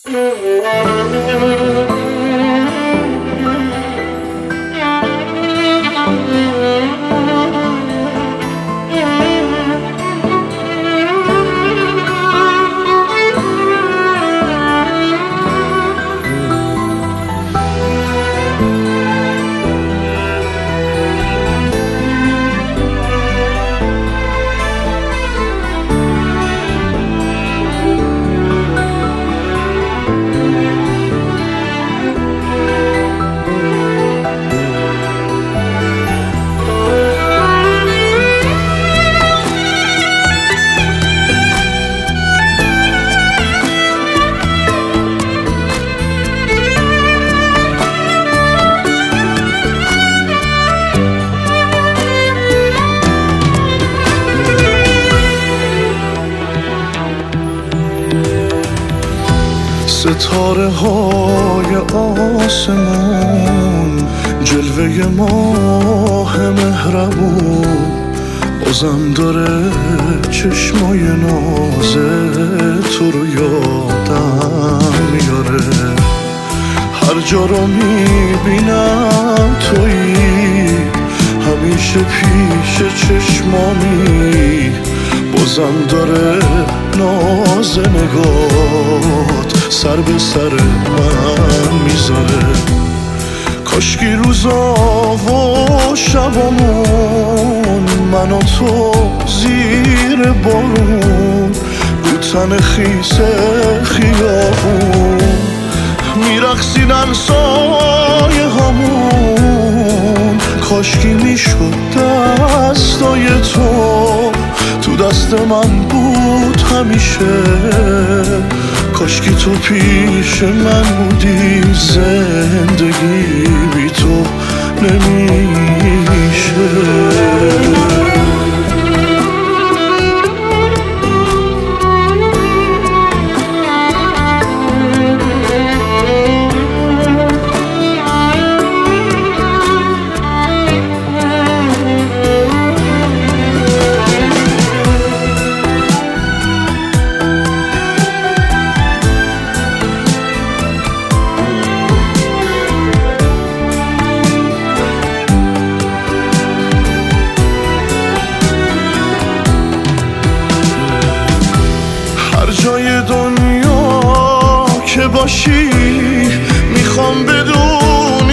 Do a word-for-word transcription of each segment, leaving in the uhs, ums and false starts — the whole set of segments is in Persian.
ستاره های آسمون، جلوه ماه مهربون، بازم داره چشمای ناز تو رو یادم میاره. هر جا رو میبینم تویی، همیشه پیش چشمامی، بازم داره ناز نگات سر به سر من میذاره. کاشکی روزا و شبامون، من و تو زیر بارون، رو تن خیس خیابون میرقصیدن سایه همون. کاشکی میشد دستای تو تو دست من بود همیشه. کاشکی تو پیش من بودی، زندگی بی تو نمیشه. جای دنیا که باشی میخوام بدون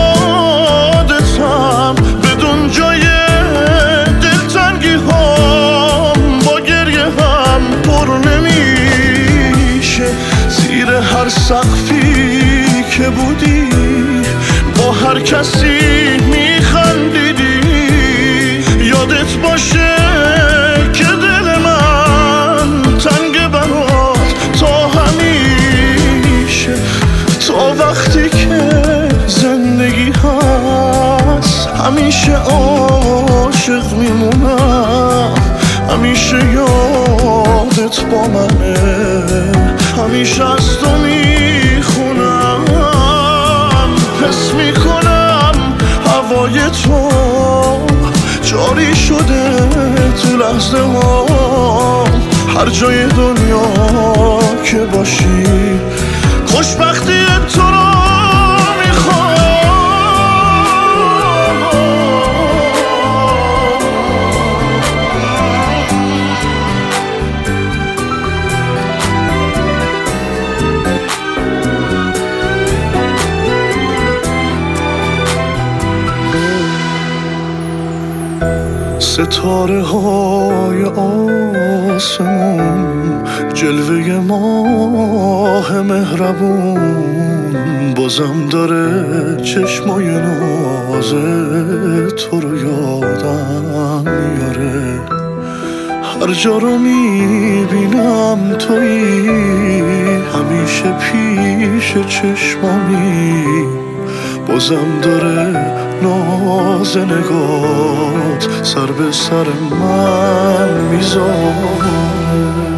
یادتم، بدون جای دلتنگی هم با گریه هم پر نمیشه. زیر هر سقفی که بودی با هر کسی میخندیدی، یادت باشه که دل من تنگ وقتی که زندگی هست. همیشه عاشق میمونم، همیشه یادت با منه، همیشه از تو میخونم. حس میکنم هوای تو جاری شده تو لحظه ها. هر جای دنیا که باشی خوشبختی تو رو میخوام. ستاره های آسمون، جلوه ماه مهربون، بازم داره چشمای ناز تو رو یادم میاره. هر جا رو میبینم تویی، همیشه پیش چشمامی، بازم داره ناز نگات سر به سر من میذاره.